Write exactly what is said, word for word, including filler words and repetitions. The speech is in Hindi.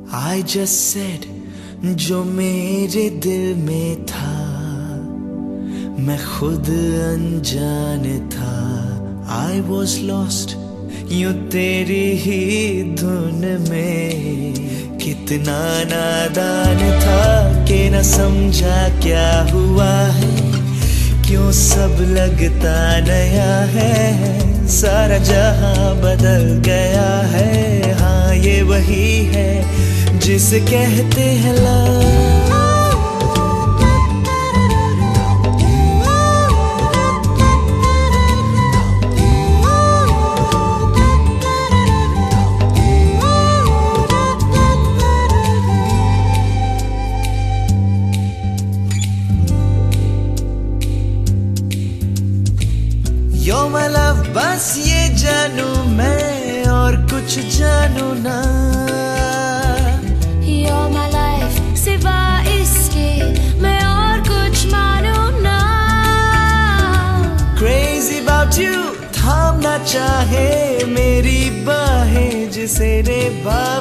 I just said जो मेरे दिल में था, मैं खुद अनजान था। I was lost यूं तेरी ही धुन में, कितना नादान था कि न समझा क्या हुआ है, क्यों सब लगता नया है, सारा जहां बदल गया है। हाँ ये वही है जिसे कहते हैं लव। You're my love बस ये जानू मैं और कुछ जानू ना। You're my life सिवा इसके मैं और कुछ मानू ना। Crazy about you थामना चाहे मेरी बाहें जिसे रे बा